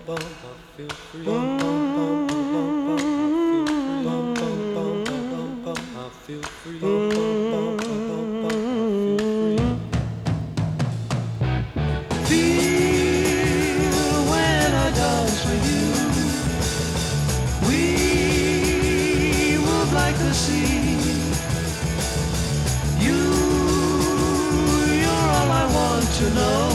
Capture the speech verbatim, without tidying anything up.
when I dance with you, we move like the sea. You, you're all I want to know.